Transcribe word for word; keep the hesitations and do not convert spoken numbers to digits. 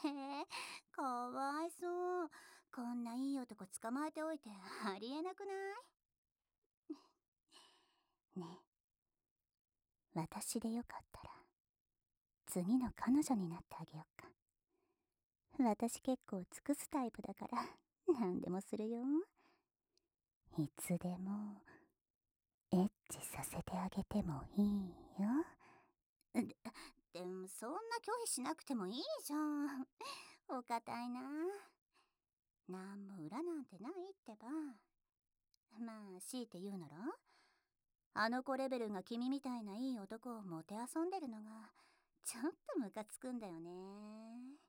へえ、かわいそう。こんないい男捕まえておいてありえなくない？ねえ、私でよかったら次の彼女になってあげよっか。私結構尽くすタイプだから何でもするよ。いつでもエッチさせてあげてもいいよ。で、でもそんな拒否しなくてもいいじゃん。お堅いな。なんも裏なんてないってば。まあ強いて言うなら、あの子レベルが君みたいないい男をもてあそんでるのがちょっとムカつくんだよね。